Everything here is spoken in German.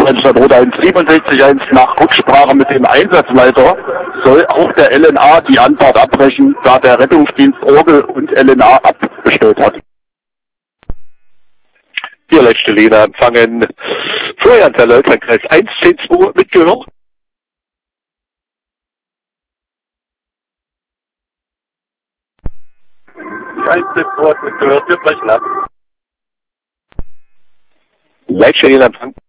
Rennstadt 167.1 nach Rücksprache mit dem Einsatzleiter soll auch der LNA die Anfahrt abbrechen, da der Rettungsdienst Orgel und LNA abgestellt hat. Hier letzte Linie empfangen. Florian Teller, Kreis 110-2 mit Gehör. 110-2 mit Gehör, wir brechen ab. Leitstelle in Empfang.